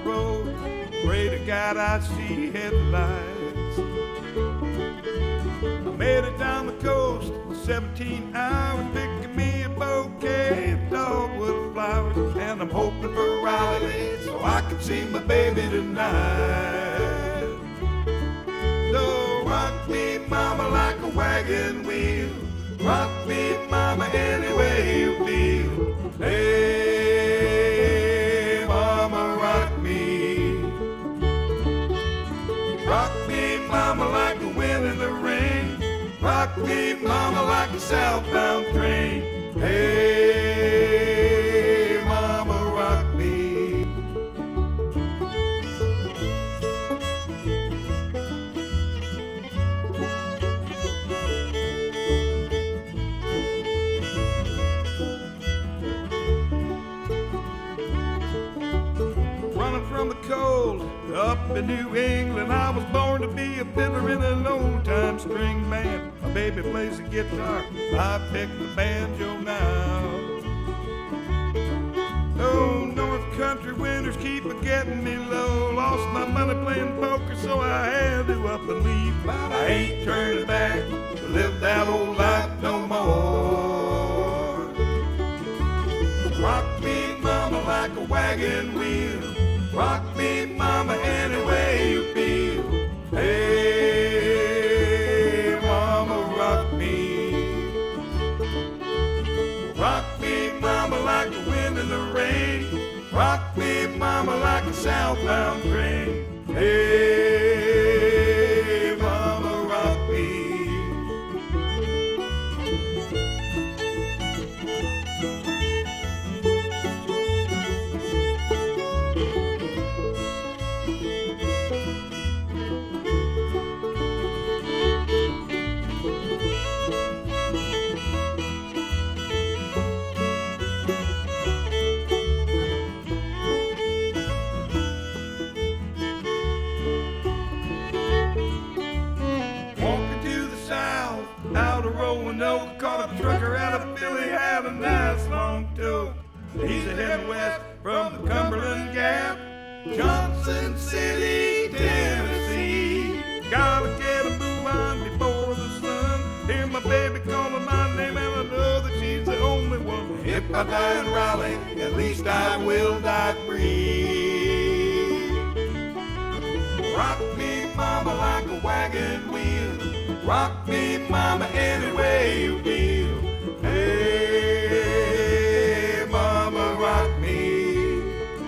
road. Pray to God I see headlights. I made it down the coast, 17 hours, picking me a bouquet of dogwood flowers. And I'm hoping for Raleigh so I can see my baby tonight. So rock me, mama, like a wagon wheel. Rock me, mama, any way you feel. Hey, mama, rock me. Rock me, mama, like the wind in the rain. Rock me, mama, like a southbound train. Hey, mama, rock me. From the cold up in New England, I was born to be a fiddler in an old-time string band. My baby plays the guitar, I pick the banjo now. Oh, North Country winters keep getting me low. Lost my money playing poker, so I had to up and leave. But I ain't turning back to live that old life no more. Rock me, mama, like a wagon wheel. Rock me, mama, any way you feel. Hey, mama, rock me. Rock me, mama, like the wind in the rain. Rock me, mama, like a southbound train. Hey, mama, rock me. Out of Roanoke, caught a trucker out of Philly, had a nice long tow. He's heading west from the Cumberland Gap, Johnson City, Tennessee. Gotta get a move on before the sun. Hear my baby calling my name, and I know that she's the only one. If I die in Raleigh, at least I will die free. Rock me, mama, like a wagon wheel. Rock me, mama, any way you feel. Hey, mama, rock me.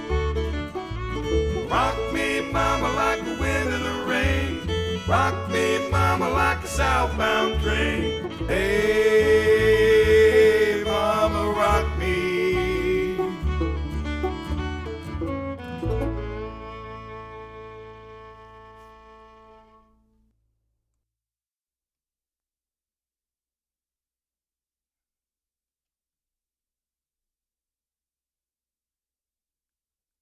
Rock me, mama, like the wind in the rain. Rock me, mama, like a southbound train.